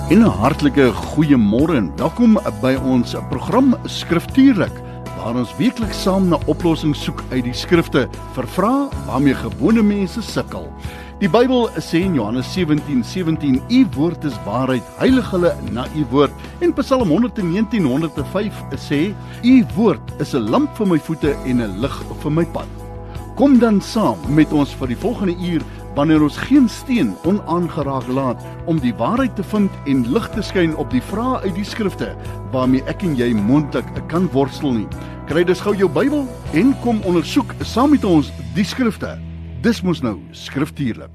En 'n hartlike goeiemôre en welkom by ons program Skriftuurlik, waar ons weekliks saam na oplossings soek uit die skrifte vir vrae waarmee gewone mense sukkel. Die Bybel sê in Johannes 17:17, U woord is waarheid, heilig hulle na U woord. En Psalm 119:105 sê, U woord is 'n lamp vir my voete en 'n lig vir my pad. Kom dan saam met ons vir die volgende uur, wanneer ons geen steen onaangeraak laat om die waarheid te vind en lig te skyn op die vrae uit die skrifte waarmee ek en jy moontlik kan worstel nie. Kry dus gou jou Bybel en kom ondersoek saam met ons die skrifte. Dis mos nou skriftuurlik.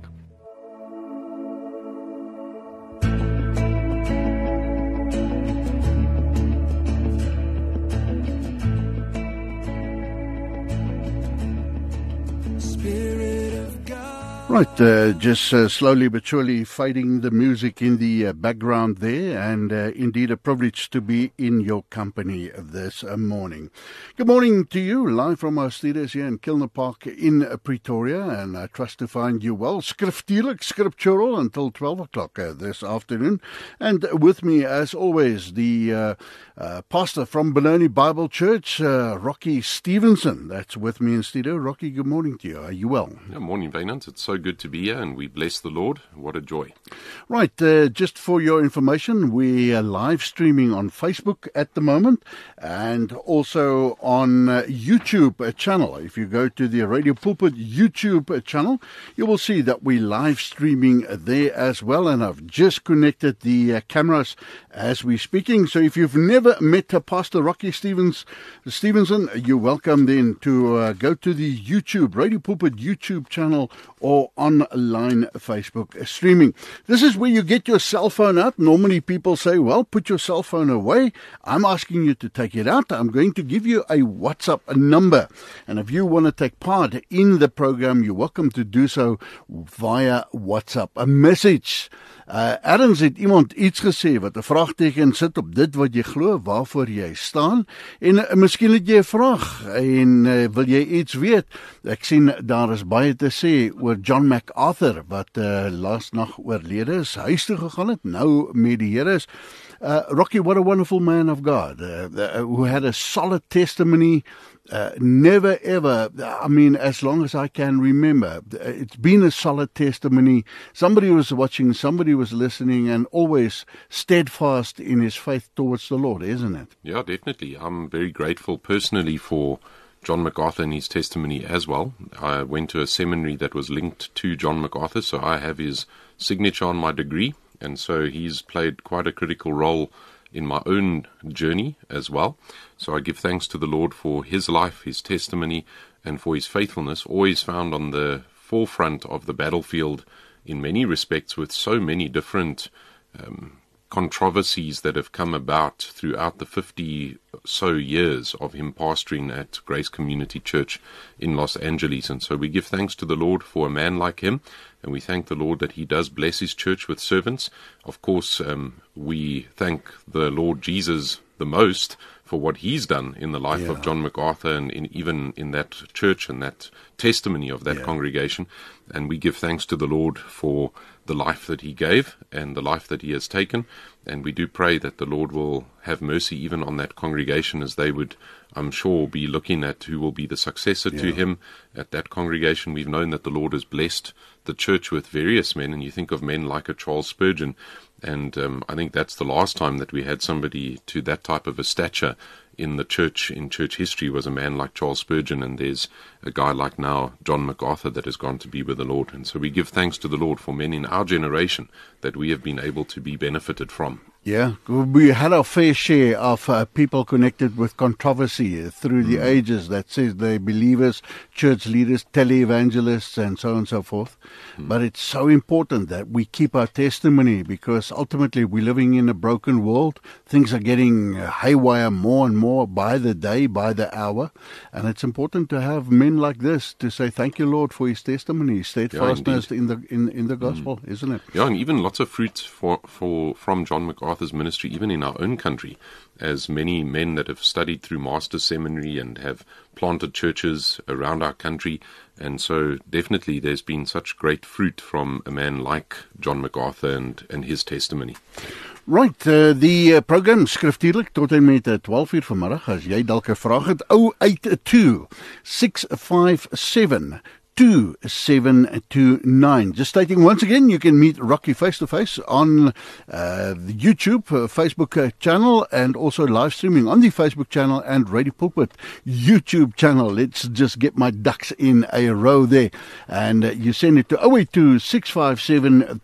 Right, just slowly but surely fading the music in the background there, and indeed a privilege to be in your company this morning. Good morning to you, live from our studios here in Kilner Park in Pretoria, and I trust to find you well, skriftuurlik, scriptural, until 12 o'clock this afternoon. And with me, as always, the pastor from Benoni Bible Church, Rocky Stevenson. That's with me in studio. Rocky, good morning to you. Are you well? Good morning, Vaynant. It's so good to be here, and we bless the Lord. What a joy. Right, just for your information, we are live streaming on Facebook at the moment, and also on YouTube channel. If you go to the Radio Pulpit YouTube channel, you will see that we're live streaming there as well, and I've just connected the cameras as we're speaking. So if you've never met Pastor Rocky Stevenson, you're welcome then to go to the YouTube, Radio Pulpit YouTube channel, or online Facebook streaming. This is where you get your cell phone out. Normally people say, well, put your cell phone away. I'm asking you to take it out. I'm going to give you a WhatsApp number. And if you want to take part in the program, you're welcome to do so via WhatsApp. A message. Ergens het iemand iets gesê wat 'n vraagteken sit op dit wat jy glo, waarvoor jy staan, en miskien het jy 'n vraag en wil jy iets weet. Ek sien daar is baie te sê oor John MacArthur wat laas nag oorlede is, huis toe gegaan het, nou met die Here is. Rocky, what a wonderful man of God, who had a solid testimony. Never ever, I mean, as long as I can remember, it's been a solid testimony. Somebody was watching, somebody was listening, and always steadfast in his faith towards the Lord, isn't it? Yeah, definitely. I'm very grateful personally for John MacArthur and his testimony as well. I went to a seminary that was linked to John MacArthur, so I have his signature on my degree, and so he's played quite a critical role in my own journey as well. So I give thanks to the Lord for his life, his testimony, and for his faithfulness, always found on the forefront of the battlefield in many respects, with so many different controversies that have come about throughout the 50 so years of him pastoring at Grace Community Church in Los Angeles. And so we give thanks to the Lord for a man like him, and we thank the Lord that he does bless his church with servants. Of course, we thank the Lord Jesus the most for what he's done in the life of John MacArthur, and even in that church and that testimony of that congregation. And we give thanks to the Lord for the life that he gave and the life that he has taken. And we do pray that the Lord will have mercy even on that congregation, as they would, I'm sure, be looking at who will be the successor to him at that congregation. We've known that the Lord has blessed the church with various men, and you think of men like a Charles Spurgeon, and I think that's the last time that we had somebody to that type of a stature in the church, in church history, was a man like Charles Spurgeon, and there's a guy like now John MacArthur that has gone to be with the Lord. And so we give thanks to the Lord for men in our generation that we have been able to be benefited from. Yeah, we had our fair share of people connected with controversy through the ages that says they're believers, church leaders, televangelists, and so on and so forth. But it's so important that we keep our testimony, because ultimately we're living in a broken world. Things are getting haywire more and more by the day, by the hour. And it's important to have men like this to say, thank you, Lord, for his testimony, steadfastness in the gospel, isn't it? Yeah, and even lots of fruit from John MacArthur's ministry, even in our own country, as many men that have studied through Master Seminary and have planted churches around our country. And so definitely there's been such great fruit from a man like John MacArthur and his testimony. Right, die program skriftuurlik tot en met 12 uur vanmiddag. As jy dalk 'n vraag het, 082 657 2729. Just stating once again, you can meet Rocky face to face on the YouTube Facebook channel, and also live streaming on the Facebook channel and Radio Pulpit YouTube channel. Let's just get my ducks in a row there. And you send it to 082 657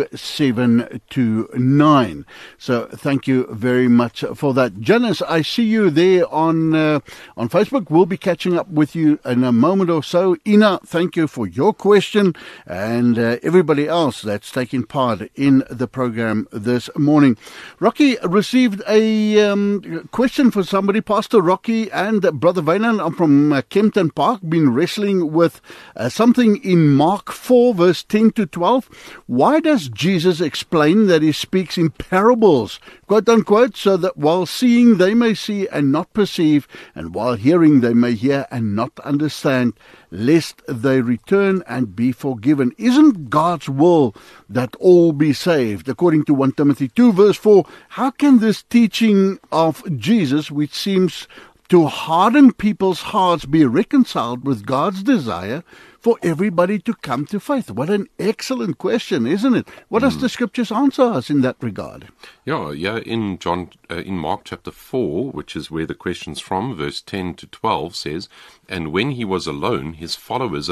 2729. So thank you very much for that. Janice, I see you there on Facebook. We'll be catching up with you in a moment or so. Ina, thank you for your question, and everybody else that's taking part in the program this morning. Rocky received a question for somebody. Pastor Rocky and Brother Wayland, I'm from Kempton Park, been wrestling with something in Mark 4 verse 10 to 12. Why does Jesus explain that he speaks in parables, quote unquote, so that while seeing they may see and not perceive, and while hearing they may hear and not understand, lest they return and be forgiven? Isn't God's will that all be saved? According to 1 Timothy 2 verse 4, how can this teaching of Jesus, which seems to harden people's hearts, be reconciled with God's desire for everybody to come to faith? What an excellent question, isn't it? What does the scriptures answer us in that regard? Yeah, in Mark chapter 4, which is where the question's from, verse 10 to 12 says, "And when he was alone, his followers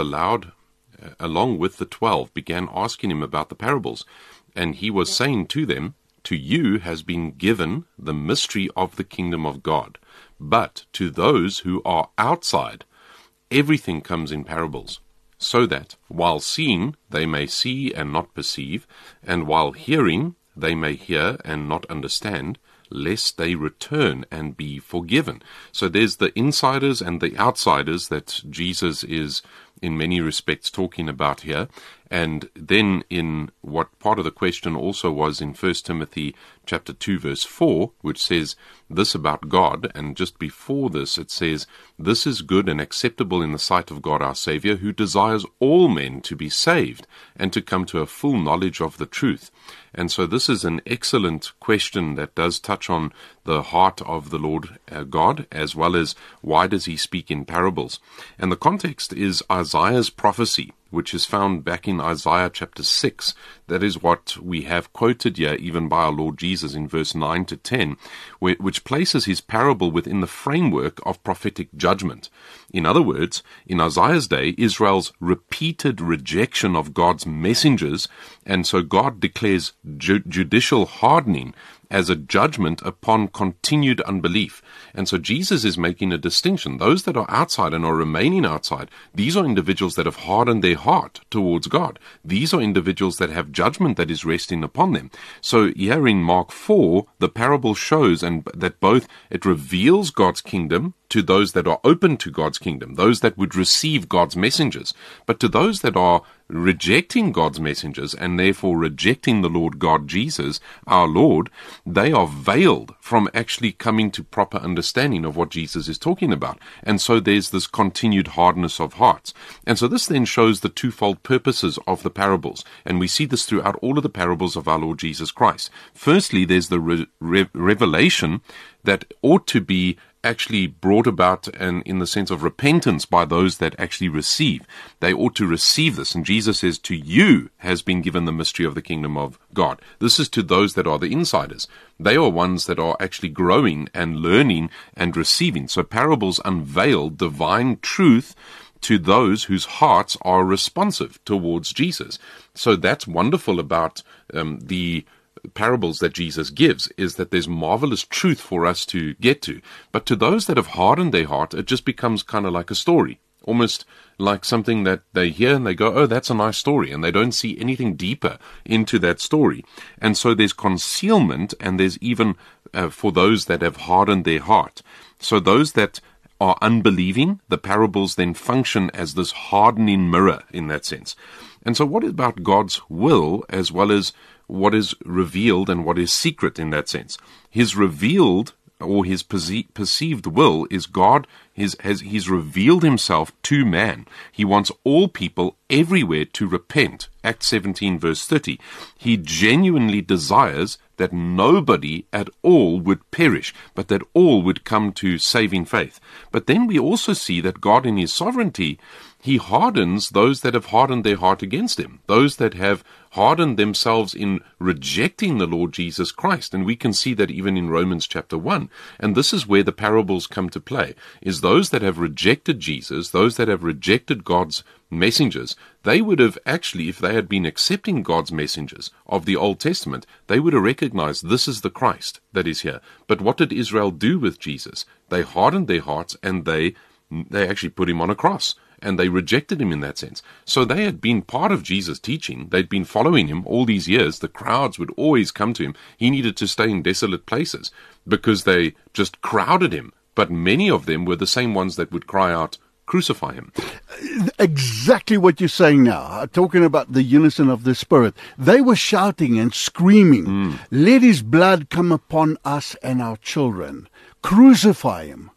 along with the 12, began asking him about the parables. And he was saying to them, 'To you has been given the mystery of the kingdom of God. But to those who are outside, everything comes in parables, so that while seeing they may see and not perceive, and while hearing they may hear and not understand, lest they return and be forgiven.'" So there's the insiders and the outsiders that Jesus is in many respects talking about here. And then in what part of the question also was in 1 Timothy chapter 2 verse 4, which says this about God, and just before this it says, "This is good and acceptable in the sight of God our Saviour, who desires all men to be saved and to come to a full knowledge of the truth." And so this is an excellent question that does touch on the heart of the Lord God, as well as why does he speak in parables. And the context is Isaiah's prophecy, which is found back in Isaiah chapter 6. That is what we have quoted here, even by our Lord Jesus in verse 9 to 10, which places his parable within the framework of prophetic judgment. In other words, in Isaiah's day, Israel's repeated rejection of God's messengers, and so God declares judicial hardening as a judgment upon continued unbelief. And so Jesus is making a distinction. Those that are outside and are remaining outside, these are individuals that have hardened their heart towards God. These are individuals that have judgment that is resting upon them. So here in Mark 4, the parable shows that both it reveals God's kingdom to those that are open to God's kingdom, those that would receive God's messengers. But to those that are rejecting God's messengers and therefore rejecting the Lord God Jesus, our Lord, they are veiled from actually coming to proper understanding of what Jesus is talking about. And so there's this continued hardness of hearts. And so this then shows the twofold purposes of the parables. And we see this throughout all of the parables of our Lord Jesus Christ. Firstly, there's the revelation that ought to be actually brought about and in the sense of repentance by those that actually receive. They ought to receive this. And Jesus says, "To you has been given the mystery of the kingdom of God." This is to those that are the insiders. They are ones that are actually growing and learning and receiving. So parables unveil divine truth to those whose hearts are responsive towards Jesus. So that's wonderful about the parables that Jesus gives, is that there's marvelous truth for us to get to. But to those that have hardened their heart, it just becomes kind of like a story, almost like something that they hear and they go, "Oh, that's a nice story," and they don't see anything deeper into that story. And so there's concealment, and there's even for those that have hardened their heart. So those that are unbelieving, the parables then function as this hardening mirror in that sense. And so what about God's will as well as what is revealed and what is secret in that sense? His revealed or his perceived will is God he's revealed himself to man. He wants all people everywhere to repent. Acts 17 verse 30. He genuinely desires that nobody at all would perish, but that all would come to saving faith. But then we also see that God in his sovereignty, he hardens those that have hardened their heart against him, those that have hardened themselves in rejecting the Lord Jesus Christ. And we can see that even in Romans chapter 1. And this is where the parables come to play, is those that have rejected Jesus, those that have rejected God's messengers, they would have actually, if they had been accepting God's messengers of the Old Testament, they would have recognized this is the Christ that is here. But what did Israel do with Jesus? They hardened their hearts and they actually put him on a cross. And they rejected him in that sense. So they had been part of Jesus' teaching. They'd been following him all these years. The crowds would always come to him. He needed to stay in desolate places because they just crowded him. But many of them were the same ones that would cry out, crucify him. Exactly what you're saying now, talking about the unison of the Spirit. They were shouting and screaming, let his blood come upon us and our children. Crucify him.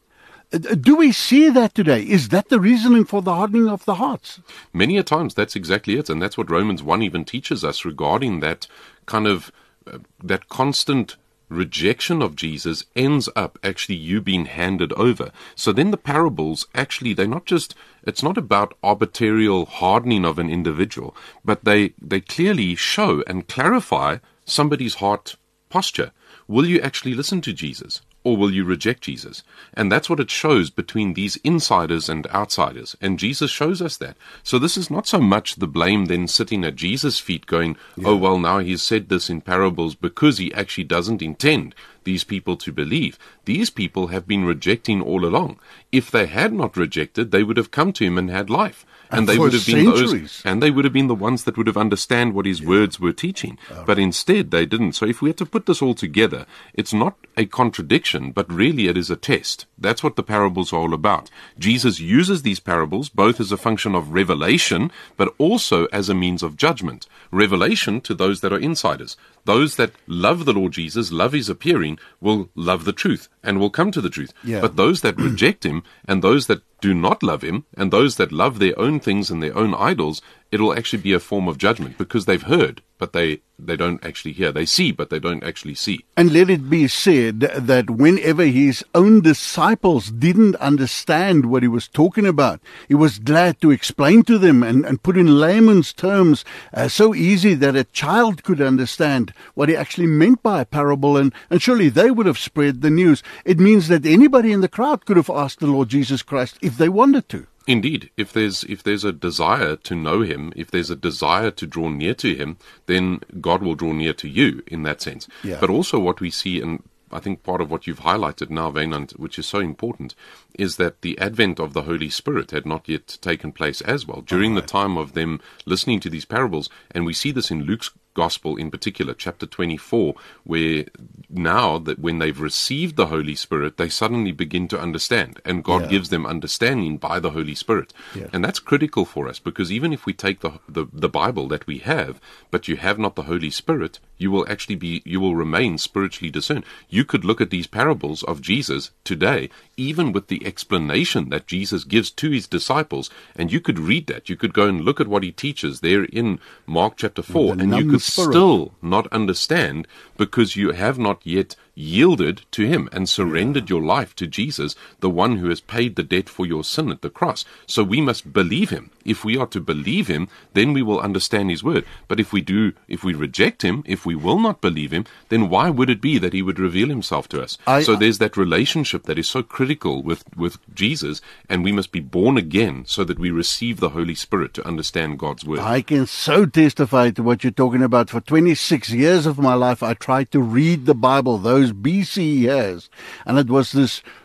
Do we see that today? Is that the reasoning for the hardening of the hearts? Many a times that's exactly it. And that's what Romans 1 even teaches us regarding that kind of, that constant rejection of Jesus ends up actually you being handed over. So then the parables, actually, they're not just, it's not about arbitrary hardening of an individual, but they clearly show and clarify somebody's heart posture. Will you actually listen to Jesus? Or will you reject Jesus? And that's what it shows between these insiders and outsiders. And Jesus shows us that. So this is not so much the blame then sitting at Jesus' feet going, oh, well, now he's said this in parables because he actually doesn't intend these people to believe. These people have been rejecting all along. If they had not rejected, they would have come to him and had life. And they would have been those, and they would have been the ones that would have understand what his words were teaching. But instead, they didn't. So if we had to put this all together, it's not a contradiction, but really it is a test. That's what the parables are all about. Jesus uses these parables both as a function of revelation, but also as a means of judgment. Revelation to those that are insiders. Those that love the Lord Jesus, love his appearing, will love the truth and will come to the truth. But those that reject him and those that do not love him and those that love their own things and their own idols, it'll actually be a form of judgment because they've heard, but they don't actually hear. They see, but they don't actually see. And let it be said that whenever his own disciples didn't understand what he was talking about, he was glad to explain to them and put in layman's terms so easy that a child could understand what he actually meant by a parable, and surely they would have spread the news. It means that anybody in the crowd could have asked the Lord Jesus Christ if they wanted to. Indeed, if there's a desire to know him, if there's a desire to draw near to him, then God will draw near to you in that sense. But also what we see, and I think part of what you've highlighted now, Wynand, which is so important, is that the advent of the Holy Spirit had not yet taken place as well. During the time of them listening to these parables, and we see this in Luke's Gospel in particular, chapter 24, where now that when they've received the Holy Spirit, they suddenly begin to understand, and God gives them understanding by the Holy Spirit. And that's critical for us, because even if we take the Bible that we have, but you have not the Holy Spirit, you will remain spiritually discerned. You could look at these parables of Jesus today, even with the explanation that Jesus gives to his disciples, and you could read that. You could go and look at what he teaches there in Mark chapter 4, and you could still not understand because you have not yet yielded to him and surrendered your life to Jesus, the one who has paid the debt for your sin at the cross. So we must believe him. If we are to believe him, then we will understand his word. But if we reject him, if we will not believe him, then why would it be that he would reveal himself to us? So there's that relationship that is so critical with Jesus, and we must be born again so that we receive the Holy Spirit to understand God's word. I can so testify to what you're talking about. For 26 years of my life, I tried to read the Bible, those BC years, and it was this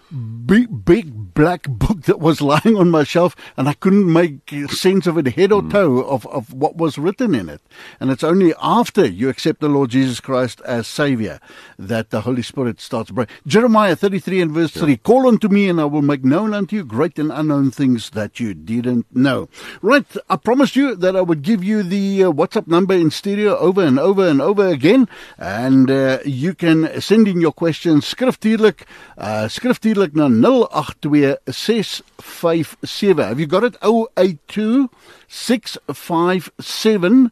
big black book that was lying on my shelf, and I couldn't make sense of it head or toe of what was written in it. And it's only after you accept the Lord Jesus Christ as Savior that the Holy Spirit starts breaking. Jeremiah 33 and verse 3, call unto me and I will make known unto you great and unknown things that you didn't know. Right, I promised you that I would give you the WhatsApp number in stereo over and over and over again, and you can send in your questions skriftuurlik na 082657. Have you got it? 082 657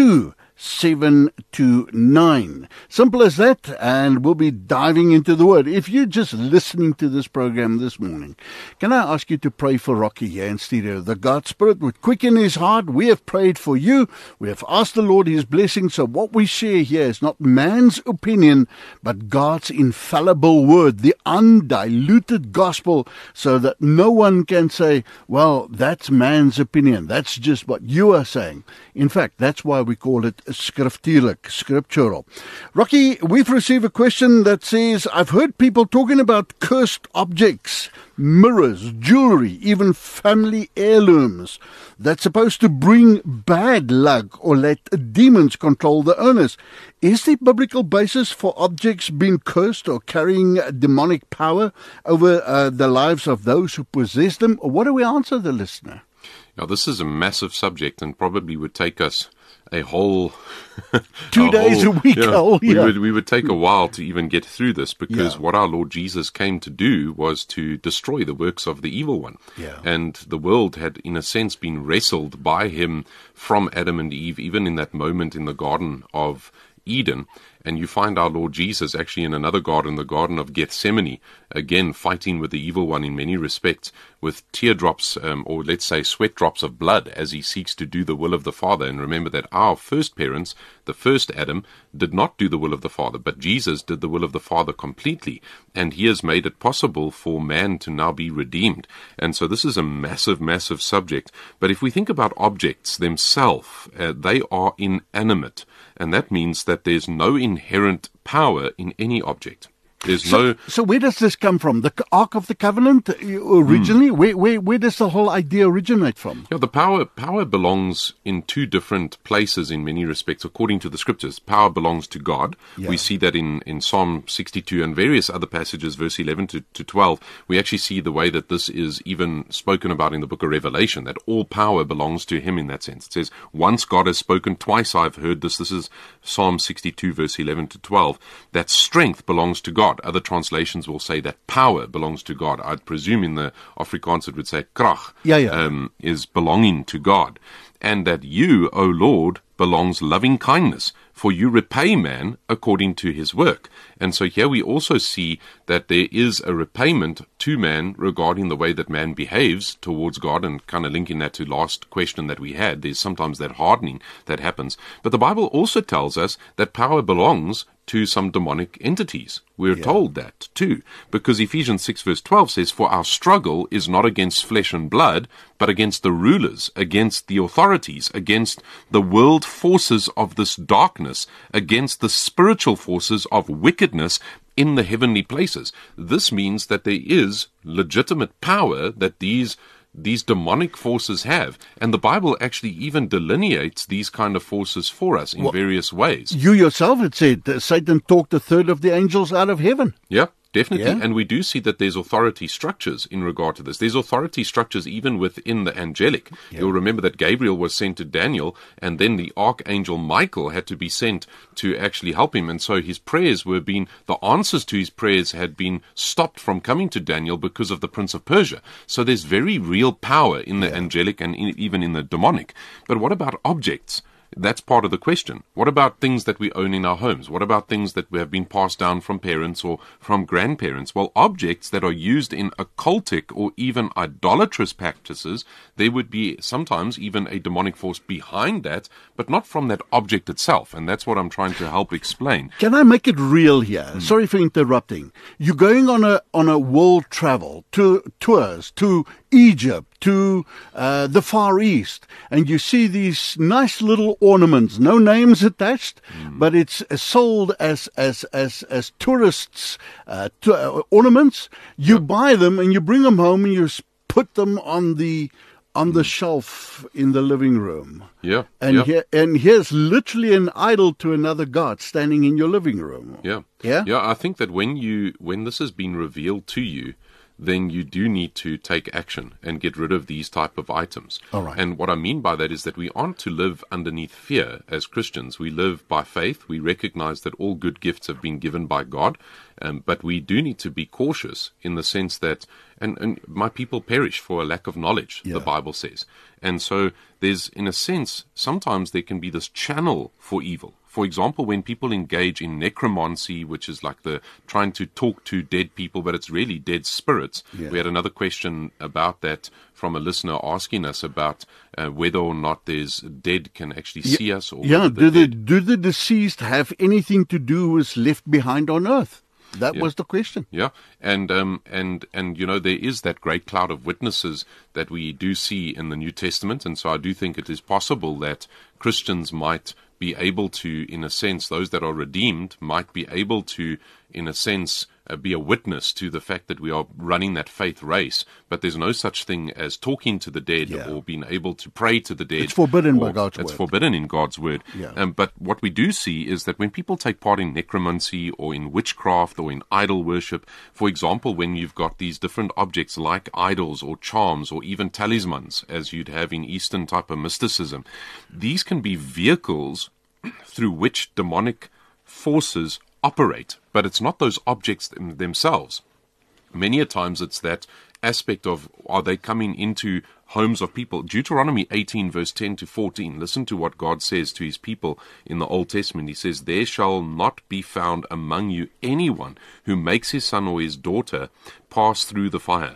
2729. Simple as that, and we'll be diving into the Word. If you're just listening to this program this morning, can I ask you to pray for Rocky here in stereo? The God Spirit would quicken his heart. We have prayed for you. We have asked the Lord his blessing. So what we share here is not man's opinion, but God's infallible Word, the undiluted gospel, so that no one can say, well, that's man's opinion. That's just what you are saying. In fact, that's why we call it skriftuurlik, scriptural. Rocky, we've received a question that says, I've heard people talking about cursed objects, mirrors, jewelry, even family heirlooms that's supposed to bring bad luck or let demons control the owners. Is the biblical basis for objects being cursed or carrying demonic power over the lives of those who possess them? Or what do we answer the listener? Now, this is a massive subject and probably would take us a whole 2 days a week. We would take a while to even get through this, because what our Lord Jesus came to do was to destroy the works of the evil one. And the world had, in a sense, been wrestled by him from Adam and Eve, even in that moment in the Garden of Eden. And you find our Lord Jesus actually in another garden, the Garden of Gethsemane, again fighting with the evil one in many respects, with teardrops, or let's say sweat drops of blood, as he seeks to do the will of the Father. And remember that our first parents, the first Adam, did not do the will of the Father, but Jesus did the will of the Father completely. And he has made it possible for man to now be redeemed. And so this is a massive, massive subject. But if we think about objects themselves, they are inanimate. And that means that there's no inherent power in any object. So where does this come from? The Ark of the Covenant originally? Where does the whole idea originate from? Yeah, the power belongs in two different places in many respects, according to the scriptures. Power belongs to God. Yeah. We see that in Psalm 62 and various other passages, verse 11 to 12. We actually see the way that this is even spoken about in the book of Revelation, that all power belongs to him in that sense. It says, once God has spoken, twice I've heard this. This is Psalm 62, verse 11 to 12. That strength belongs to God. Other translations will say that power belongs to God. I'd presume in the Afrikaans it would say krag, is belonging to God. And that you, O Lord, belongs loving kindness, for you repay man according to his work. And so here we also see that there is a repayment to man regarding the way that man behaves towards God, and kind of linking that to last question that we had. There's sometimes that hardening that happens. But the Bible also tells us that power belongs to some demonic entities. We're told that too, because Ephesians 6 verse 12 says, for our struggle is not against flesh and blood, but against the rulers, against the authorities, against the world forces of this darkness, against the spiritual forces of wickedness in the heavenly places. This means that there is legitimate power that these demonic forces have, and the Bible actually even delineates these kind of forces for us in various ways. You yourself had said that Satan talked a third of the angels out of heaven. Yeah. Definitely, and we do see that there's authority structures in regard to this. There's authority structures even within the angelic. You'll remember that Gabriel was sent to Daniel, and then the archangel Michael had to be sent to actually help him. And so his prayers the answers to his prayers had been stopped from coming to Daniel because of the Prince of Persia. So there's very real power in the angelic and even in the demonic. But what about objects? That's part of the question. What about things that we own in our homes? What about things that have been passed down from parents or from grandparents? Well, objects that are used in occultic or even idolatrous practices, there would be sometimes even a demonic force behind that, but not from that object itself. And that's what I'm trying to help explain. Can I make it real here? Sorry for interrupting. You're going on a world travel, to tours, to Egypt, to the Far East, and you see these nice little ornaments, no names attached, but it's sold as tourists ornaments. You buy them and you bring them home and you put them on the shelf in the living room. Yeah. And here's literally an idol to another god standing in your living room. Yeah. Yeah? Yeah, I think that when this has been revealed to you, then you do need to take action and get rid of these type of items. All right. And what I mean by that is that we aren't to live underneath fear as Christians. We live by faith. We recognize that all good gifts have been given by God, but we do need to be cautious in the sense that, and my people perish for a lack of knowledge, the Bible says. And so there's, in a sense, sometimes there can be this channel for evil. For example, when people engage in necromancy, which is like the trying to talk to dead people, but it's really dead spirits. Yeah. We had another question about that from a listener asking us about whether or not there's dead can actually see us. Or do the deceased have anything to do with left behind on earth? That was the question. Yeah, and you know, there is that great cloud of witnesses that we do see in the New Testament, and so I do think it is possible that Christians might be able to, in a sense, those that are redeemed might be able to, in a sense, be a witness to the fact that we are running that faith race, but there's no such thing as talking to the dead or being able to pray to the dead. It's forbidden by God's word. It's forbidden in God's word. Yeah. But what we do see is that when people take part in necromancy or in witchcraft or in idol worship, for example, when you've got these different objects like idols or charms or even talismans, as you'd have in Eastern type of mysticism, these can be vehicles through which demonic forces operate, but it's not those objects themselves. Many a times it's that aspect of, are they coming into homes of people? Deuteronomy 18 verse 10 to 14, listen to what God says to his people in the Old Testament. He says, "There shall not be found among you anyone who makes his son or his daughter pass through the fire,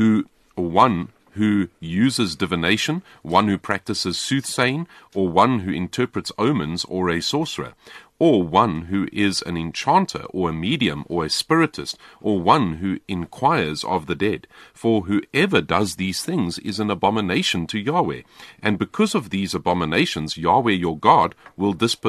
one who uses divination, one who practices soothsaying, or one who interprets omens, or a sorcerer, or one who is an enchanter, or a medium, or a spiritist, or one who inquires of the dead. For whoever does these things is an abomination to Yahweh. And because of these abominations, Yahweh your God will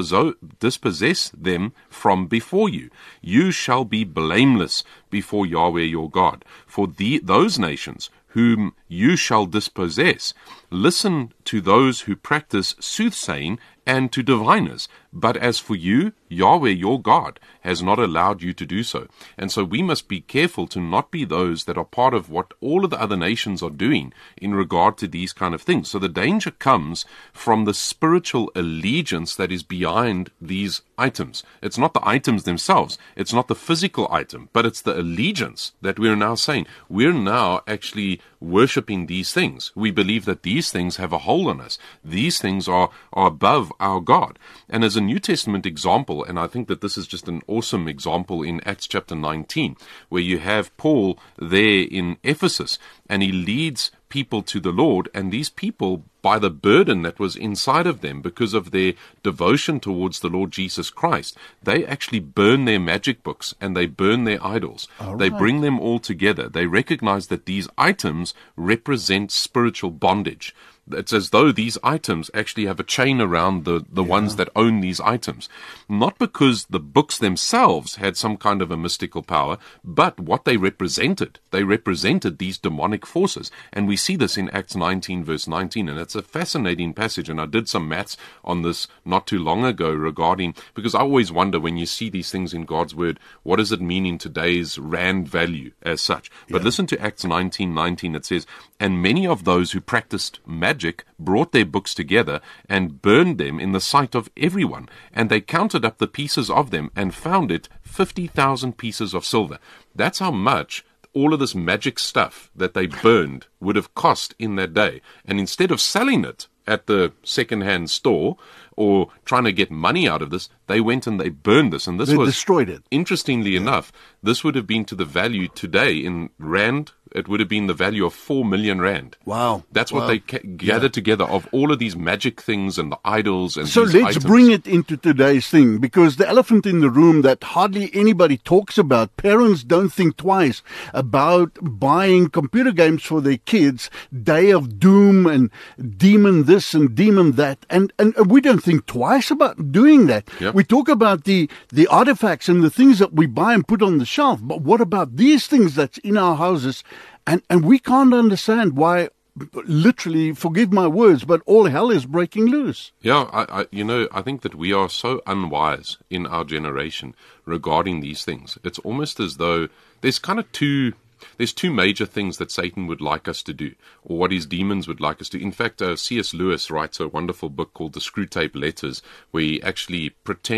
dispossess them from before you. You shall be blameless before Yahweh your God. For those nations whom you shall dispossess, listen to those who practice soothsaying and to diviners. But as for you, Yahweh your God has not allowed you to do so." And so we must be careful to not be those that are part of what all of the other nations are doing in regard to these kind of things. So the danger comes from the spiritual allegiance that is behind these items. It's not the items themselves. It's not the physical item, but it's the allegiance that we're now saying. We're now actually worshipping these things. We believe that these things have a hold on us. These things are above our God. And as a New Testament example, and I think that this is just an awesome example in Acts chapter 19, where you have Paul there in Ephesus, and he leads people to the Lord, and these people, by the burden that was inside of them because of their devotion towards the Lord Jesus Christ, they actually burn their magic books and they burn their idols. They bring them all together. They recognize that these items represent spiritual bondage. It's as though these items actually have a chain around the ones that own these items. Not because the books themselves had some kind of a mystical power, but what they represented. They represented these demonic forces. And we see this in Acts 19 verse 19. And it's a fascinating passage. And I did some maths on this not too long ago regarding, because I always wonder when you see these things in God's word, what does it mean in today's rand value as such? But listen to Acts 19:19. It says, "And many of those who practiced magic brought their books together and burned them in the sight of everyone. And they counted up the pieces of them and found it 50,000 pieces of silver." That's how much all of this magic stuff that they burned would have cost in that day. And instead of selling it at the second-hand store or trying to get money out of this. They went and they burned this. And this They was destroyed it. Interestingly enough, this would have been to the value today in rand. It would have been the value of 4 million rand. Wow. That's what they gathered together of all of these magic things and the idols and So these let's items. bring it into today's thing, because the elephant in the room that hardly anybody talks about, parents don't think twice about buying computer games for their kids, Day of Doom and Demon this and Demon that, and we don't think twice about doing that. Yep. We talk about the artifacts and the things that we buy and put on the shelf, but what about these things that's in our houses? And we can't understand why, literally, forgive my words, but all hell is breaking loose. Yeah, I think that we are so unwise in our generation regarding these things. It's almost as though there's two major things that Satan would like us to do, or what his demons would like us to do. In fact, C.S. Lewis writes a wonderful book called The Screwtape Letters, where he actually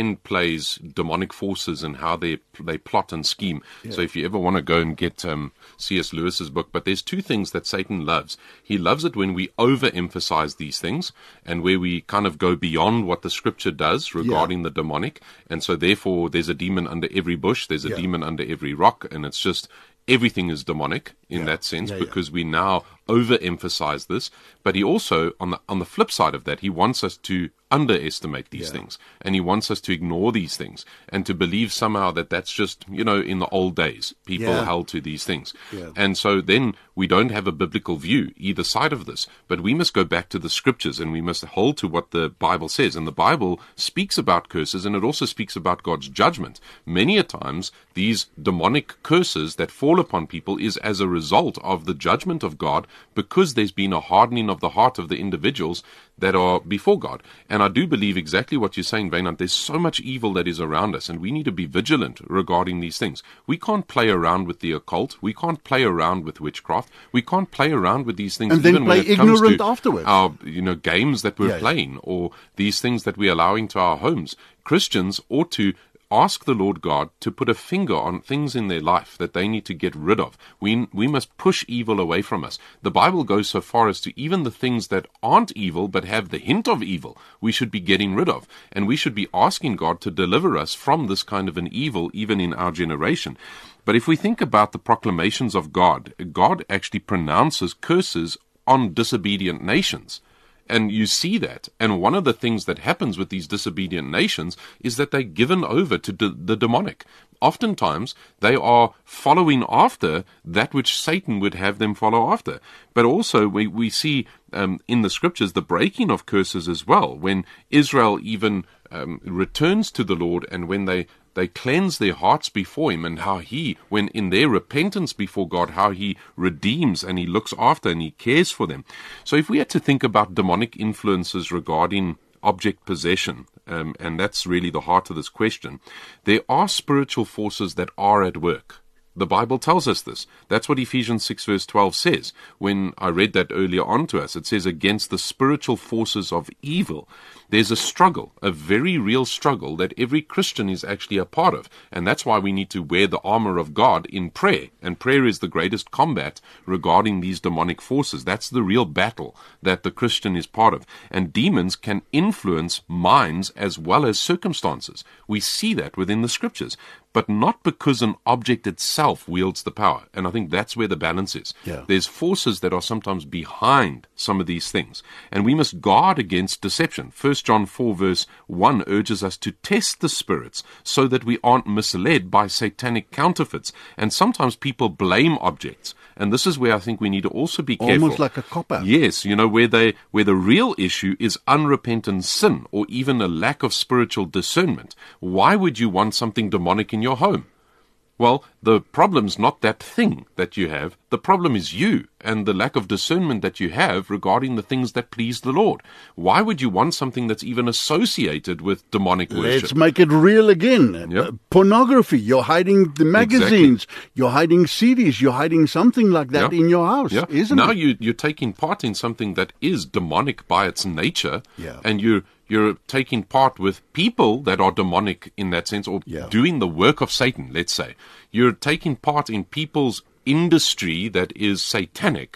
plays demonic forces and how they plot and scheme. Yeah. So if you ever want to go and get C.S. Lewis's book, but there's two things that Satan loves. He loves it when we overemphasize these things and where we kind of go beyond what the scripture does regarding the demonic. And so therefore there's a demon under every bush, there's a demon under every rock, and it's just everything is demonic in that sense because we now overemphasize this. But he also, on the flip side of that, he wants us to underestimate these things, and he wants us to ignore these things and to believe somehow that that's just, in the old days, people held to these things. Yeah. And so then we don't have a biblical view either side of this, but we must go back to the scriptures and we must hold to what the Bible says. And the Bible speaks about curses, and it also speaks about God's judgment. Many a times, these demonic curses that fall upon people is as a result of the judgment of God, because there's been a hardening of the heart of the individuals that are before God. And I do believe exactly what you're saying, Wynand. There's so much evil that is around us, and we need to be vigilant regarding these things. We can't play around with the occult. We can't play around with witchcraft. We can't play around with these things. And then play ignorant afterwards. Our, games that we're playing, or these things that we're allowing to our homes. Christians ought to ask the Lord God to put a finger on things in their life that they need to get rid of. We must push evil away from us. The Bible goes so far as to even the things that aren't evil but have the hint of evil, we should be getting rid of. And we should be asking God to deliver us from this kind of an evil, even in our generation. But if we think about the proclamations of God, God actually pronounces curses on disobedient nations. And you see that. And one of the things that happens with these disobedient nations is that they're given over to the demonic. Oftentimes, they are following after that which Satan would have them follow after. But also, we see in the scriptures the breaking of curses as well. When Israel even returns to the Lord, and when they cleanse their hearts before him, and how he, when in their repentance before God, how he redeems and he looks after and he cares for them. So if we had to think about demonic influences regarding object possession, and that's really the heart of this question, there are spiritual forces that are at work. The Bible tells us this. That's what Ephesians 6 verse 12 says. When I read that earlier on to us, it says, against the spiritual forces of evil. There's a struggle, a very real struggle that every Christian is actually a part of. And that's why we need to wear the armor of God in prayer. And prayer is the greatest combat regarding these demonic forces. That's the real battle that the Christian is part of. And demons can influence minds as well as circumstances. We see that within the scriptures. But not because an object itself wields the power. And I think that's where the balance is. Yeah. There's forces that are sometimes behind some of these things. And we must guard against deception. 1 John 4 verse 1 urges us to test the spirits so that we aren't misled by satanic counterfeits. And sometimes people blame objects. And this is where I think we need to also be careful. Almost like a cop-out. Yes, where the real issue is unrepentant sin, or even a lack of spiritual discernment. Why would you want something demonic in your home? Well, the problem's not that thing that you have. The problem is you and the lack of discernment that you have regarding the things that please the Lord. Why would you want something that's even associated with demonic worship? Let's make it real again. Yep. Pornography. You're hiding the magazines. Exactly. You're hiding CDs. You're hiding something like that in your house, isn't now it? Now you're taking part in something that is demonic by its nature, and you're taking part with people that are demonic in that sense, or doing the work of Satan, let's say. You're taking part in people's industry that is satanic,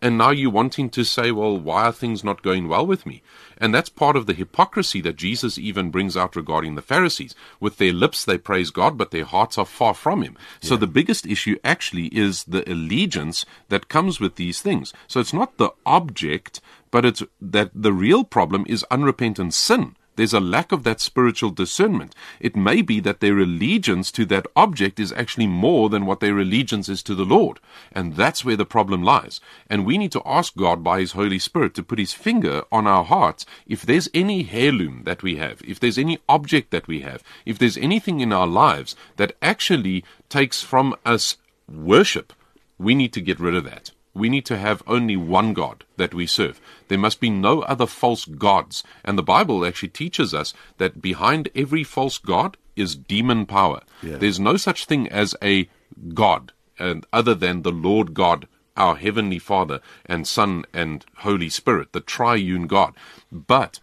And now you're wanting to say, well, why are things not going well with me? And that's part of the hypocrisy that Jesus even brings out regarding the Pharisees. With their lips they praise God, but their hearts are far from Him. So the biggest issue actually is the allegiance that comes with these things. So it's not the object, but it's that the real problem is unrepentant sin. There's a lack of that spiritual discernment. It may be that their allegiance to that object is actually more than what their allegiance is to the Lord. And that's where the problem lies. And we need to ask God by His Holy Spirit to put His finger on our hearts. If there's any heirloom that we have, if there's any object that we have, if there's anything in our lives that actually takes from us worship, we need to get rid of that. We need to have only one God that we serve. There must be no other false gods. And the Bible actually teaches us that behind every false god is demon power. Yeah. There's no such thing as a God other than the Lord God, our Heavenly Father and Son and Holy Spirit, the triune God. But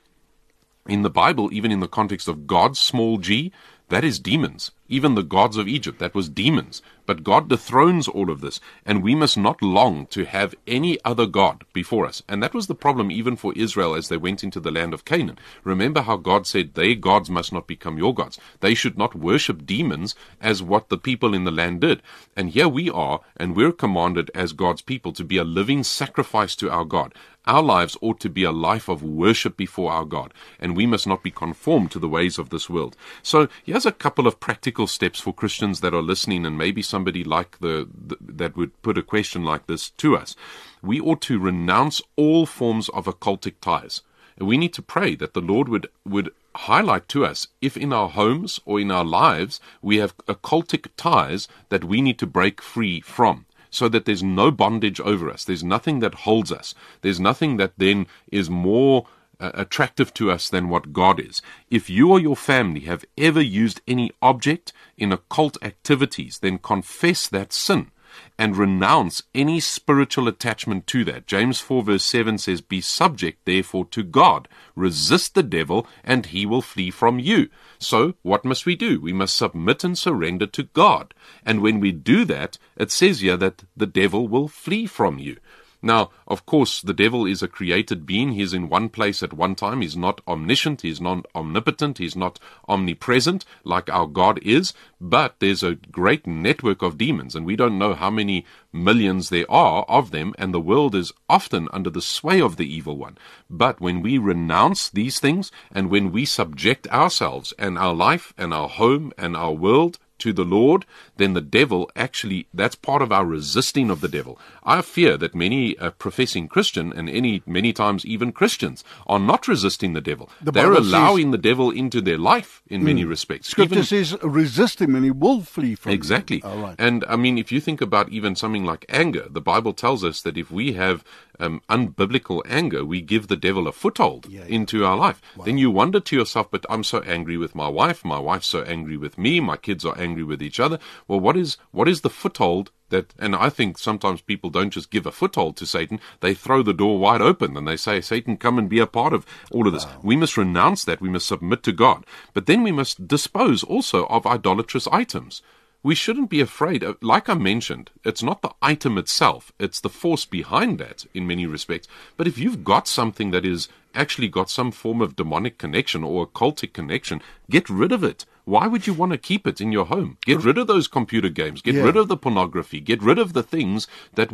in the Bible, even in the context of God, small g, that is demons. Even the gods of Egypt, that was demons. But God dethrones all of this, and we must not long to have any other God before us. And that was the problem even for Israel as they went into the land of Canaan. Remember how God said, their gods must not become your gods. They should not worship demons as what the people in the land did. And here we are, and we're commanded as God's people to be a living sacrifice to our God. Our lives ought to be a life of worship before our God, and we must not be conformed to the ways of this world. So here's a couple of practical steps for Christians that are listening, and maybe somebody like that would put a question like this to us. We ought to renounce all forms of occultic ties. And we need to pray that the Lord would highlight to us if in our homes or in our lives we have occultic ties that we need to break free from, so that there's no bondage over us. There's nothing that holds us. There's nothing that then is more attractive to us than what God is. If you or your family have ever used any object in occult activities, then confess that sin and renounce any spiritual attachment to that. James 4 verse 7 says, be subject therefore to God. Resist the devil and he will flee from you. So what must we do? We must submit and surrender to God. And when we do that, it says here that the devil will flee from you. Now, of course, the devil is a created being. He's in one place at one time. He's not omniscient. He's not omnipotent. He's not omnipresent like our God is. But there's a great network of demons, and we don't know how many millions there are of them, and the world is often under the sway of the evil one. But when we renounce these things, and when we subject ourselves and our life and our home and our world to the Lord, then the devil actually, that's part of our resisting of the devil. I fear that many professing Christian, and many times even Christians, are not resisting the devil. They're allowing the devil into their life in many respects. Scripture says, resist him and he will flee from you. Exactly. All right. And I mean, if you think about even something like anger, the Bible tells us that if we have unbiblical anger, we give the devil a foothold into our life. Wow. Then you wonder to yourself, but I'm so angry with my wife's so angry with me, my kids are angry with each other. Well, what is the foothold that, and I think sometimes people don't just give a foothold to Satan, they throw the door wide open and they say, Satan, come and be a part of all of this. Wow. We must renounce that. We must submit to God. But then we must dispose also of idolatrous items. We shouldn't be afraid of, like I mentioned, it's not the item itself, it's the force behind that in many respects. But if you've got something that is actually got some form of demonic connection or occultic connection, get rid of it. Why would you want to keep it in your home? Get rid of those computer games. Get rid of the pornography. Get rid of the things that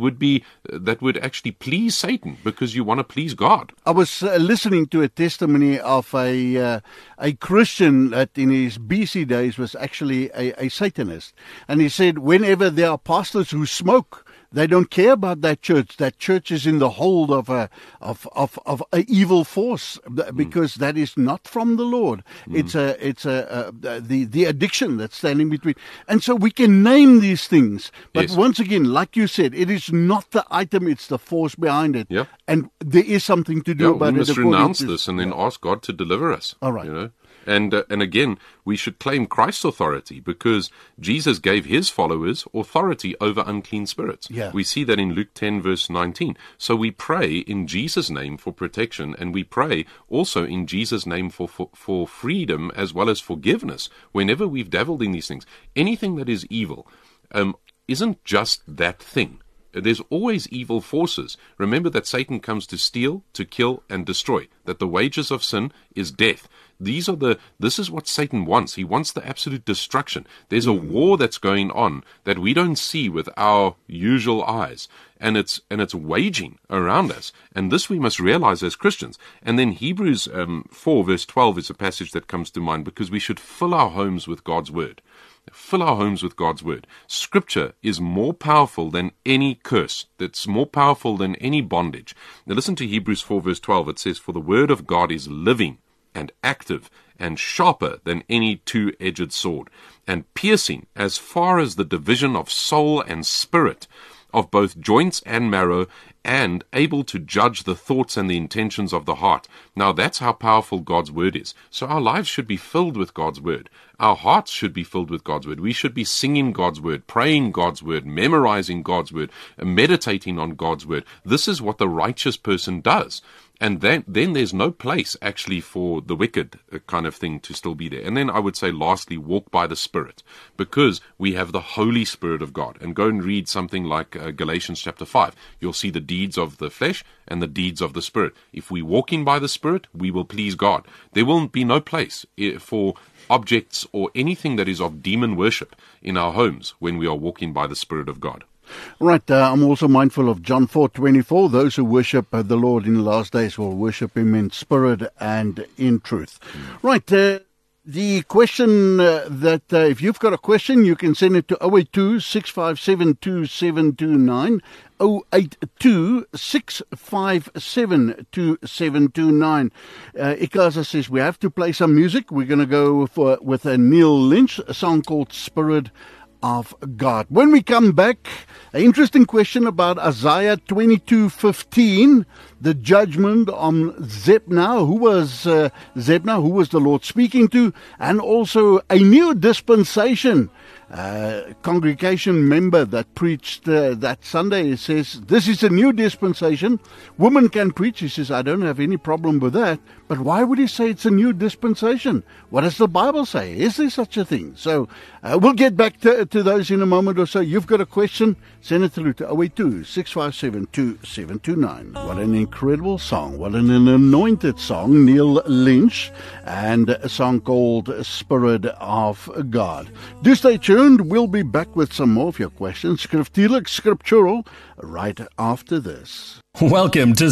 would actually please Satan, because you want to please God. I was listening to a testimony of a Christian that in his BC days was actually a Satanist. And he said whenever there are pastors who smoke, they don't care about that church. That church is in the hold of a evil force, because that is not from the Lord. It's the addiction that's standing between. And so we can name these things, but once again, like you said, it is not the item; it's the force behind it. Yep. And there is something to do about it. We must renounce this and then ask God to deliver us. All right. You know? And again, we should claim Christ's authority, because Jesus gave his followers authority over unclean spirits. Yeah. We see that in Luke 10 verse 19. So we pray in Jesus' name for protection, and we pray also in Jesus' name for freedom as well as forgiveness whenever we've dabbled in these things. Anything that is evil isn't just that thing. there's always evil forces. Remember that Satan comes to steal, to kill, and destroy, that the wages of sin is death. This is what Satan wants. He wants the absolute destruction. There's a war that's going on that we don't see with our usual eyes, and it's waging around us. And this we must realize as Christians. And then Hebrews 4 verse 12 is a passage that comes to mind, because we should fill our homes with God's word. Fill our homes with God's word. Scripture is more powerful than any curse. That's more powerful than any bondage. Now listen to Hebrews 4 verse 12. It says, "For the word of God is living and active and sharper than any two-edged sword, and piercing as far as the division of soul and spirit, of both joints and marrow, and able to judge the thoughts and the intentions of the heart." Now that's how powerful God's word is. So our lives should be filled with God's word. Our hearts should be filled with God's word. We should be singing God's word, praying God's word, memorizing God's word, meditating on God's word. This is what the righteous person does. And then there's no place actually for the wicked kind of thing to still be there. And then I would say lastly, walk by the Spirit, because we have the Holy Spirit of God. And go and read something like Galatians chapter 5. You'll see the deeds of the flesh and the deeds of the Spirit. If we walk in by the Spirit, we will please God. There will be no place for objects or anything that is of demon worship in our homes when we are walking by the Spirit of God. Right, I'm also mindful of John 4:24. Those who worship the Lord in the last days will worship him in spirit and in truth. Right, the question that if you've got a question, you can send it to 082-657-2729, 082-657-2729. Ikaza says we have to play some music. We're going to go with a Neil Lynch, a song called Spirit of God. When we come back, an interesting question about Isaiah 22:15, the judgment on Zebna. Who was Zebna? Who was the Lord speaking to? And also a new dispensation. Congregation member that preached that Sunday says, this is a new dispensation. Women can preach. He says, I don't have any problem with that. But why would he say it's a new dispensation? What does the Bible say? Is there such a thing? So we'll get back to those in a moment or so. You've got a question, send it through to 082-657-2729. What an incredible song. What an anointed song. Neil Lynch, and a song called Spirit of God. Do stay tuned. We'll be back with some more of your questions, skriftuurlik, scriptural, right after this. Welcome to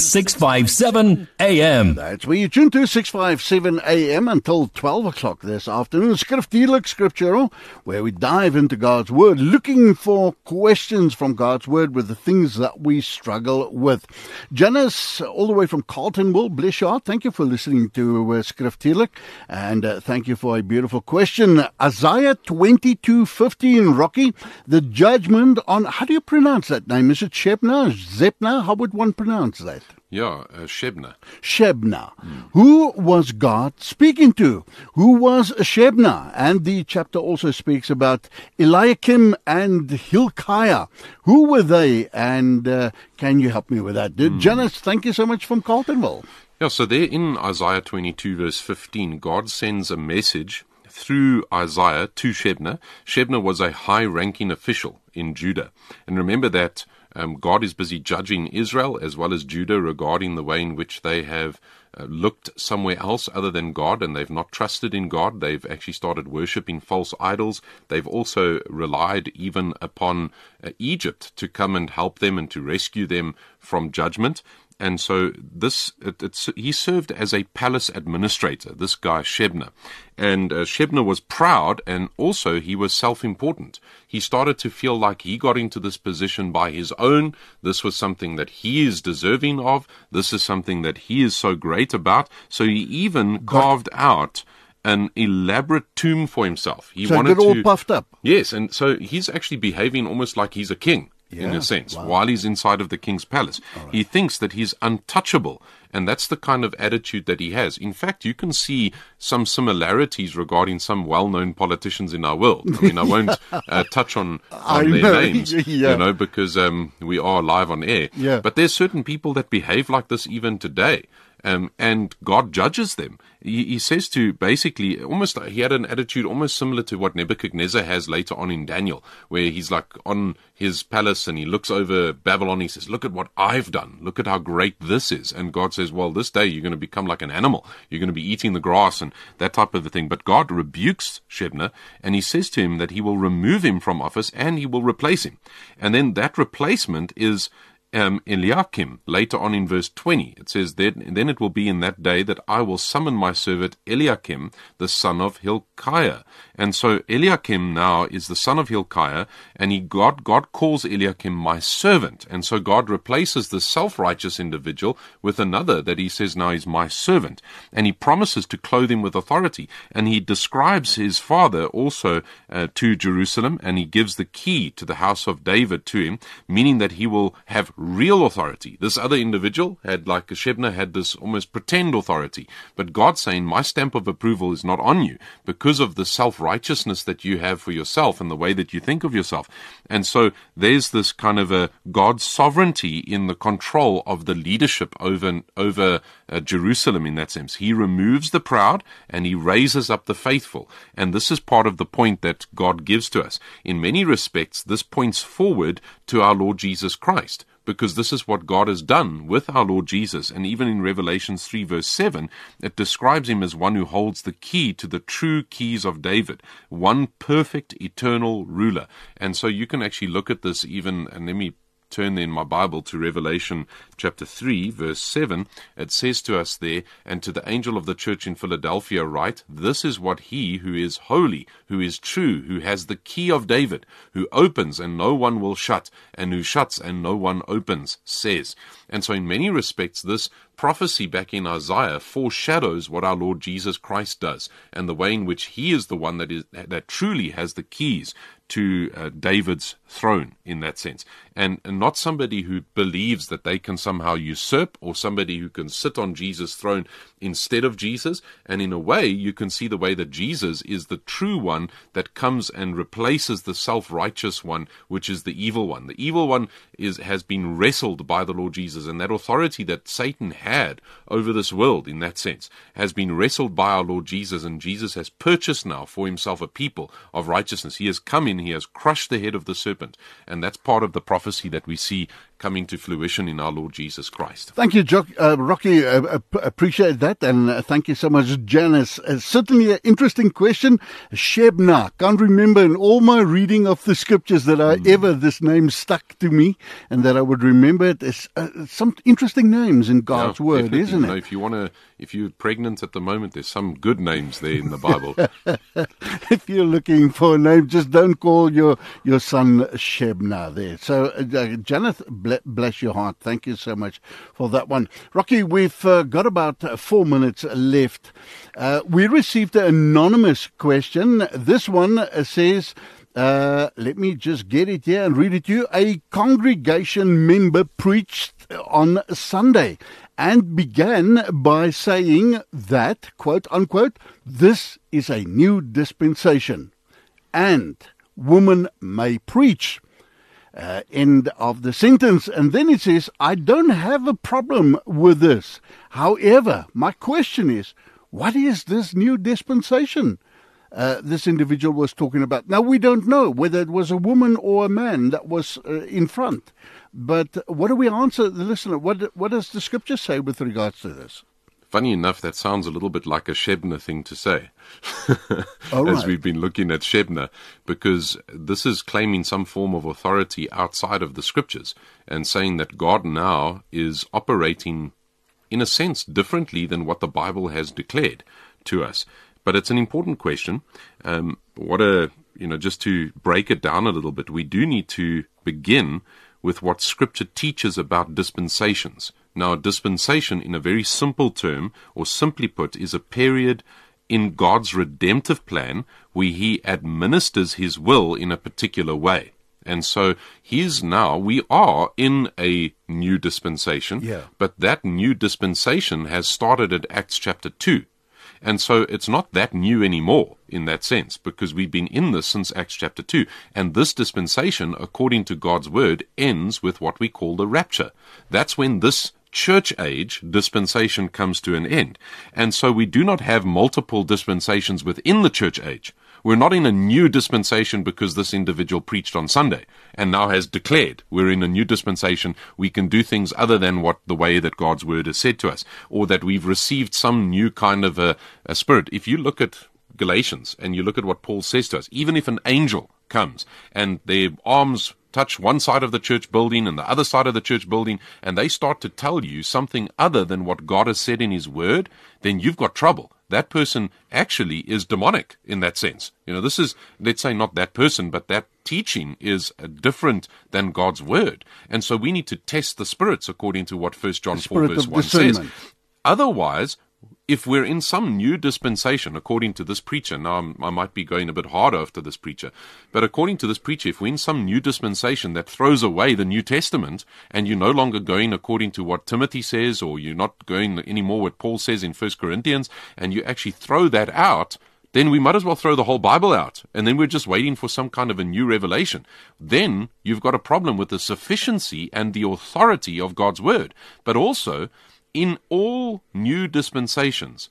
657 AM. That's where you tune to 657 AM until 12 o'clock this afternoon. Skriftuurlik, scriptural, where we dive into God's Word, looking for questions from God's Word with the things that we struggle with. Janice, all the way from Carletonville, bless your heart. Thank you for listening to Skriftuurlik, and thank you for a beautiful question. Isaiah 22:15, Rocky, the judgment on, how do you pronounce that name? Is it Shebna? Zebna? How would one pronounce that? Yeah, Shebna. Shebna. Who was God speaking to? Who was Shebna? And the chapter also speaks about Eliakim and Hilkiah. Who were they? And can you help me with that? Janice, thank you so much from Carletonville. Yeah, so there in Isaiah 22 verse 15, God sends a message through Isaiah to Shebna. Shebna was a high-ranking official in Judah. And remember that God is busy judging Israel as well as Judah regarding the way in which they have looked somewhere else other than God, and they've not trusted in God. They've actually started worshipping false idols. They've also relied even upon Egypt to come and help them and to rescue them from judgment. And so he served as a palace administrator, this guy Shebna. And Shebna was proud, and also he was self-important. He started to feel like he got into this position by his own. This was something that he is deserving of. This is something that he is so great about. So he even carved out an elaborate tomb for himself. He wanted all puffed up. Yes, and so he's actually behaving almost like he's a king. In a sense, while he's inside of the king's palace. Right. He thinks that he's untouchable, and that's the kind of attitude that he has. In fact, you can see some similarities regarding some well-known politicians in our world. I mean, I won't touch on their names, because we are live on air. Yeah. But there's certain people that behave like this even today. and God judges them. He says to basically, almost, he had an attitude almost similar to what Nebuchadnezzar has later on in Daniel, where he's like on his palace and he looks over Babylon. He says, look at what I've done. Look at how great this is. And God says, well, this day you're going to become like an animal. You're going to be eating the grass and that type of a thing. But God rebukes Shebna, and he says to him that he will remove him from office and he will replace him. And then that replacement is Eliakim. Later on in verse 20, it says, then it will be in that day that I will summon my servant Eliakim, the son of Hilkiah. And so Eliakim now is the son of Hilkiah, and God calls Eliakim my servant. And so God replaces the self-righteous individual with another that he says now is my servant. And he promises to clothe him with authority. And he describes his father also to Jerusalem, and he gives the key to the house of David to him, meaning that he will have real authority. This other individual had, like Shebna, had this almost pretend authority. But God's saying, my stamp of approval is not on you because of the self-righteousness that you have for yourself and the way that you think of yourself. And so there's this kind of a God's sovereignty in the control of the leadership over Jerusalem in that sense. He removes the proud and he raises up the faithful. And this is part of the point that God gives to us. In many respects, this points forward to our Lord Jesus Christ, because this is what God has done with our Lord Jesus. And even in Revelation 3 verse 7, it describes him as one who holds the key to the true keys of David, one perfect eternal ruler. And so you can actually look at this even, and let me turn in my Bible to Revelation chapter 3, verse 7. It says to us there, and to the angel of the church in Philadelphia write, this is what he who is holy, who is true, who has the key of David, who opens and no one will shut, and who shuts and no one opens, says. And so in many respects, this prophecy back in Isaiah foreshadows what our Lord Jesus Christ does, and the way in which he is the one that truly has the keys to David's throne in that sense, and not somebody who believes that they can somehow usurp, or somebody who can sit on Jesus' throne instead of Jesus. And in a way, you can see the way that Jesus is the true one that comes and replaces the self-righteous one, which is the evil one. The evil one has been wrestled by the Lord Jesus, and that authority that Satan had over this world in that sense has been wrestled by our Lord Jesus, and Jesus has purchased now for himself a people of righteousness. He has come in, he has crushed the head of the serpent, and that's part of the prophecy that we see coming to fruition in our Lord Jesus Christ. Thank you, Rocky. Appreciate that, and thank you so much, Janice. Certainly an interesting question. Shebna. Can't remember in all my reading of the scriptures that this name stuck to me, and that I would remember it. It's some interesting names in God's word, definitely. Isn't it? If you're pregnant at the moment, there's some good names there in the Bible. If you're looking for a name, just don't call your son Shebna there. So, Janeth, bless your heart. Thank you so much for that one. Rocky, we've got about 4 minutes left. We received an anonymous question. This one says, let me just get it here and read it to you. A congregation member preached on Sunday and began by saying that, quote unquote, this is a new dispensation and women may preach. End of the sentence. And then it says, I don't have a problem with this. However, my question is, what is this new dispensation this individual was talking about? Now, we don't know whether it was a woman or a man that was in front. But what do we answer the listener? What does the scripture say with regards to this? Funny enough, that sounds a little bit like a Shebna thing to say, as we've been looking at Shebna, because this is claiming some form of authority outside of the scriptures and saying that God now is operating, in a sense, differently than what the Bible has declared to us. But it's an important question. Just to break it down a little bit, we do need to begin with what Scripture teaches about dispensations. Now, a dispensation, in a very simple term, or simply put, is a period in God's redemptive plan where He administers His will in a particular way. And so we are in a new dispensation, but that new dispensation has started at Acts chapter 2. And so it's not that new anymore in that sense, because we've been in this since Acts chapter 2. And this dispensation, according to God's word, ends with what we call the rapture. That's when this church age, dispensation comes to an end. And so we do not have multiple dispensations within the church age. We're not in a new dispensation because this individual preached on Sunday and now has declared we're in a new dispensation. We can do things other than what the way that God's word has said to us, or that we've received some new kind of a spirit. If you look at Galatians and you look at what Paul says to us, even if an angel comes and their arms touch one side of the church building and the other side of the church building, and they start to tell you something other than what God has said in his word, then you've got trouble. That person actually is demonic in that sense. This is, let's say, not that person, but that teaching is different than God's word. And so we need to test the spirits according to what 1 John 4 verse 1 says. Otherwise, if we're in some new dispensation, according to this preacher, now I might be going a bit hard after this preacher, but according to this preacher, if we're in some new dispensation that throws away the New Testament, and you're no longer going according to what Timothy says, or you're not going anymore what Paul says in 1 Corinthians, and you actually throw that out, then we might as well throw the whole Bible out, and then we're just waiting for some kind of a new revelation. Then you've got a problem with the sufficiency and the authority of God's word. But also, in all new dispensations,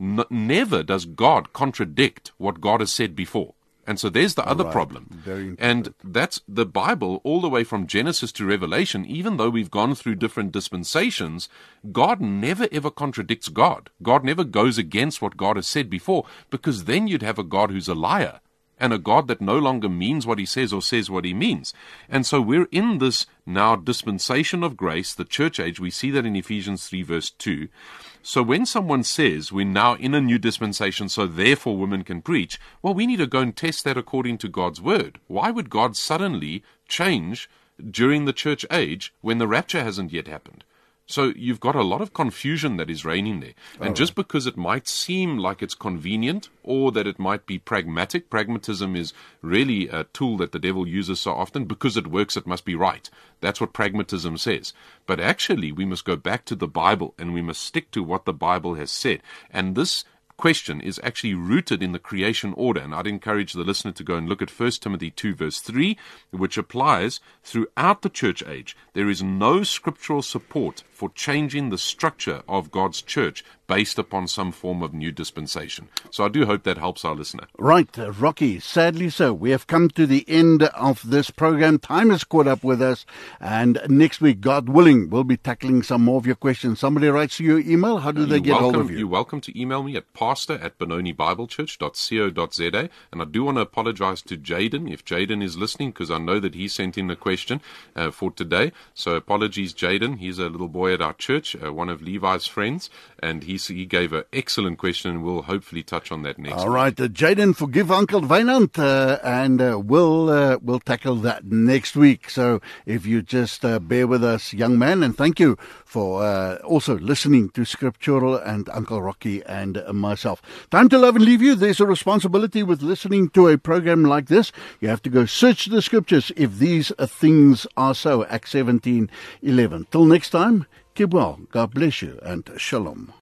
never does God contradict what God has said before. And so there's the other problem. And that's the Bible, all the way from Genesis to Revelation. Even though we've gone through different dispensations, God never ever contradicts God. God never goes against what God has said before, because then you'd have a God who's a liar, and a God that no longer means what he says or says what he means. And so we're in this now dispensation of grace, the church age. We see that in Ephesians 3 verse 2. So when someone says we're now in a new dispensation, so therefore women can preach, well, we need to go and test that according to God's word. Why would God suddenly change during the church age when the rapture hasn't yet happened? So you've got a lot of confusion that is reigning there. And just because it might seem like it's convenient, or that it might be pragmatic, pragmatism is really a tool that the devil uses so often. Because it works, it must be right. That's what pragmatism says. But actually, we must go back to the Bible, and we must stick to what the Bible has said. And this question is actually rooted in the creation order, and I'd encourage the listener to go and look at 1 Timothy 2 verse 3, which applies throughout the church age. There is no scriptural support for changing the structure of God's church based upon some form of new dispensation. So I do hope that helps our listener. Right, Rocky, sadly so. We have come to the end of this program. Time has caught up with us, and next week, God willing, we'll be tackling some more of your questions. Somebody writes you your email. How do they get hold of you? You're welcome to email me at pastor@benonibiblechurch.co.za. And I do want to apologize to Jaden, if Jaden is listening, because I know that he sent in a question for today. So apologies, Jaden. He's a little boy at our church, one of Levi's friends, and he gave an excellent question, and we'll hopefully touch on that next week. All right, Jaden, forgive Uncle Wynand, and we'll tackle that next week. So if you just bear with us, young man, and thank you for also listening to Scriptural and Uncle Rocky and myself. Time to love and leave you. There's a responsibility with listening to a program like this. You have to go search the Scriptures if these things are so. Acts 17:11. Till next time, keep well. God bless you, and shalom.